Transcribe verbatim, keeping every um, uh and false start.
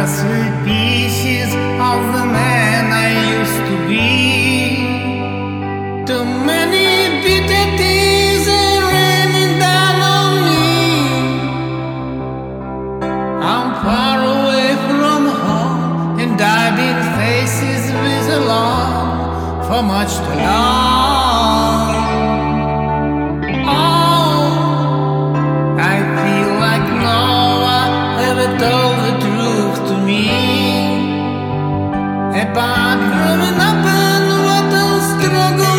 sweet pieces of the man I used to be. Too many bitter tears are raining down on me. I'm far away from home, and I've been faces with alone for much too long. Oh, I feel like no one ever told the truth to me about growing up and what a struggle